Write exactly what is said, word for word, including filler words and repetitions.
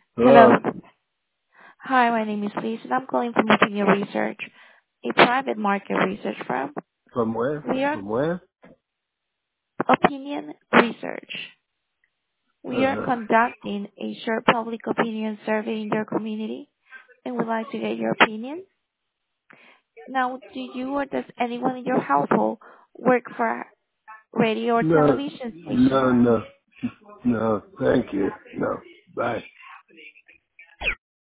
Hello. Hello. Hi, my name is Liz, and I'm calling from Opinion Research, a private market research firm. From where? We are From where? Opinion Research. We are Uh-huh. conducting a short public opinion survey in your community and would like to get your opinion. Now, do you or does anyone in your household work for a radio or No, television station? no, no, no. Thank you. No. Bye.